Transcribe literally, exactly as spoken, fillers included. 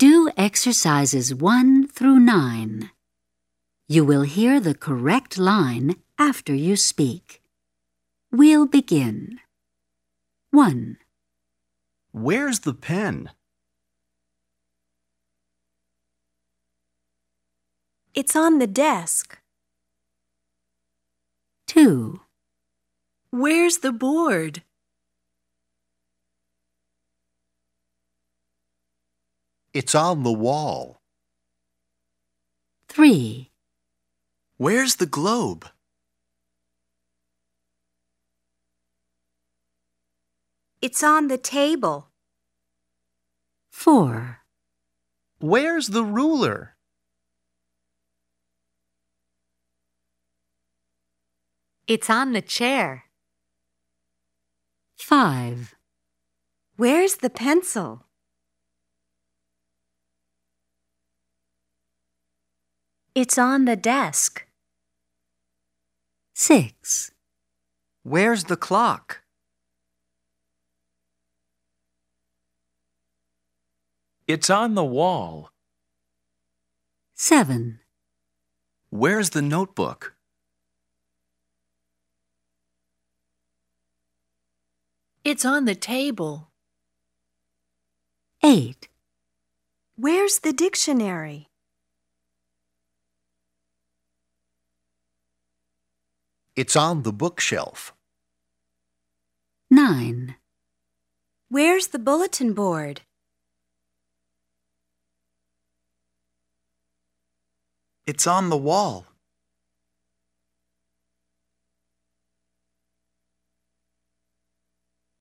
Do exercises one through nine. You will hear the correct line after you speak. We'll begin. one. Where's the pen? It's on the desk. two. Where's the board? It's on the wall. three. Where's the globe? It's on the table. four. Where's the ruler? It's on the chair. five. Where's the pencil? It's on the desk. six. Where's the clock? It's on the wall. seven. Where's the notebook? It's on the table. eight. Where's the dictionary? It's on the bookshelf. nine. Where's the bulletin board? It's on the wall.